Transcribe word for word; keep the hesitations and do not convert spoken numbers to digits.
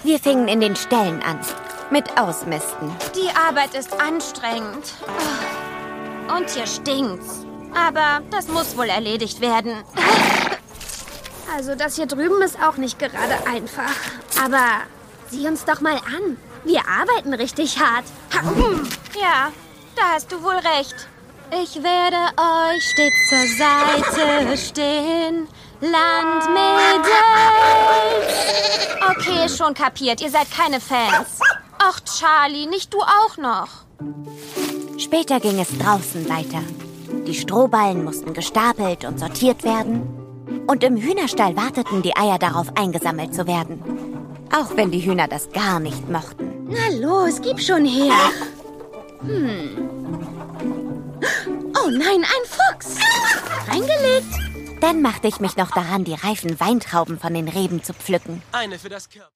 Wir fingen in den Ställen an. Mit Ausmisten. Die Arbeit ist anstrengend. Und hier stinkt's. Aber das muss wohl erledigt werden. Also das hier drüben ist auch nicht gerade einfach. Aber sieh uns doch mal an. Wir arbeiten richtig hart. Ja, da hast du wohl recht. Ich werde euch stets zur Seite stehen. Landmädels. Okay, schon kapiert. Ihr seid keine Fans. Ach, Charlie, nicht du auch noch. Später ging es draußen weiter. Die Strohballen mussten gestapelt und sortiert werden. Und im Hühnerstall warteten die Eier darauf, eingesammelt zu werden. Auch wenn die Hühner das gar nicht mochten. Na los, gib schon her. Hm. Oh nein, ein Fuchs. Reingelegt. Dann machte ich mich noch daran, die reifen Weintrauben von den Reben zu pflücken. Eine für das Körper.